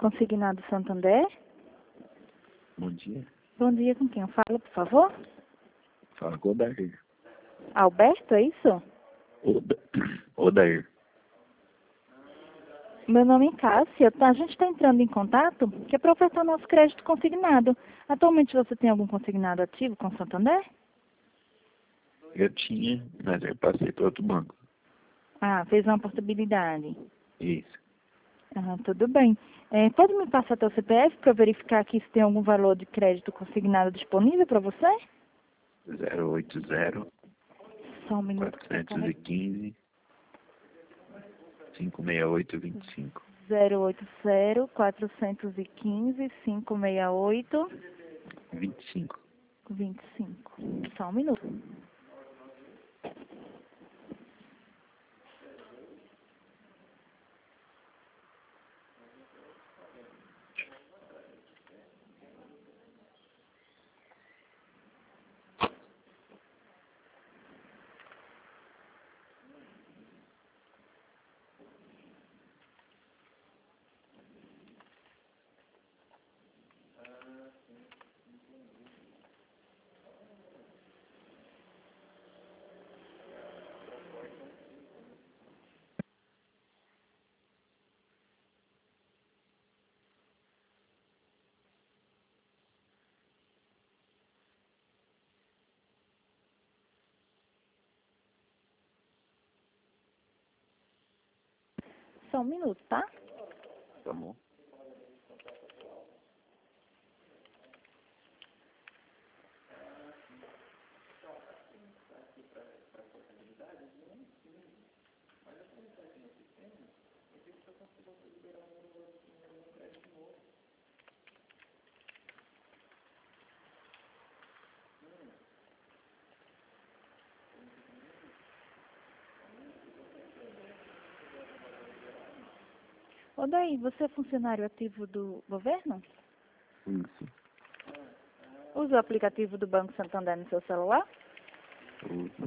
Consignado Santander. Bom dia. Bom dia, com quem eu falo, por favor? Fala com o Odair. Alberto, é isso? Odair. Meu nome é Cássia. A gente está entrando em contato que é para ofertar nosso crédito consignado. Atualmente você tem algum consignado ativo com Santander? Eu tinha, mas eu passei para outro banco. Ah, fez uma portabilidade. Isso. Ah, tudo bem. Pode me passar teu CPF para verificar aqui se tem algum valor de crédito consignado disponível para você? 080 Só um minuto. 415 56825. 080 415 568 25. 25. Só um minuto. Só um minuto, tá? Tá bom. Daí, você é funcionário ativo do governo? Isso. Usa o aplicativo do Banco Santander no seu celular? Uso.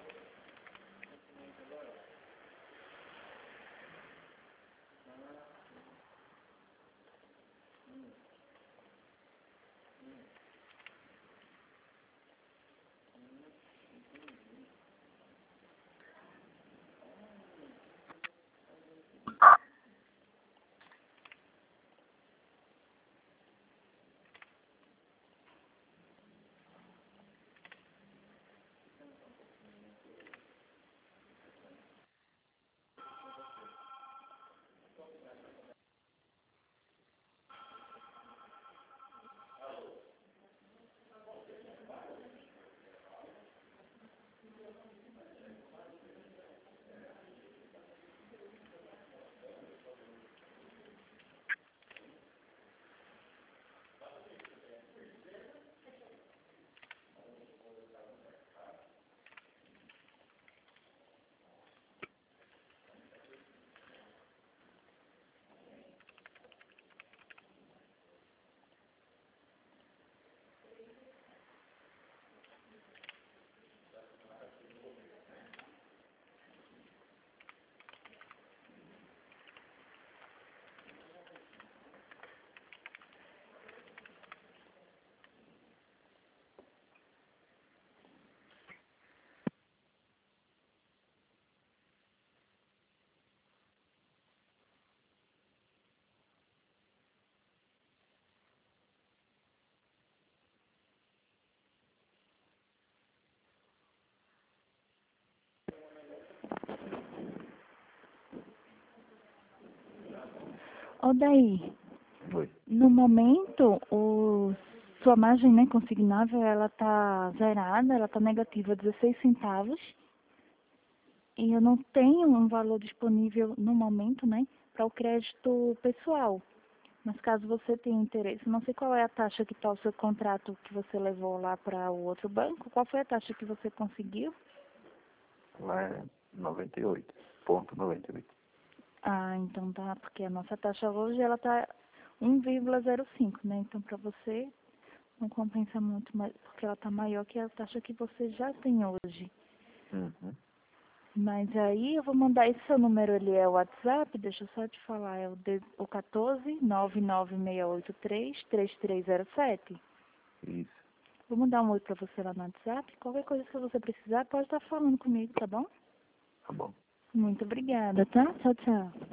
Daí, Oi. no momento, sua margem, né, consignável, ela tá zerada, ela tá negativa 16 centavos. E eu não tenho um valor disponível no momento, né, para o crédito pessoal. Mas caso você tenha interesse, não sei qual é a taxa que está o seu contrato que você levou lá para o outro banco. Qual foi a taxa que você conseguiu? Lá é 98,98. Ah, então tá, porque a nossa taxa hoje ela tá 1,05, né? Então para você não compensa muito, porque ela tá maior que a taxa que você já tem hoje. Uhum. Mas aí eu vou mandar esse seu número ali, é o WhatsApp, deixa eu só te falar, é o 14 99683 3307. Isso. Vou mandar um oi pra você lá no WhatsApp. Qualquer coisa que você precisar, pode estar falando comigo, tá bom? Tá bom. Muito obrigada, tá? Tchau, tchau.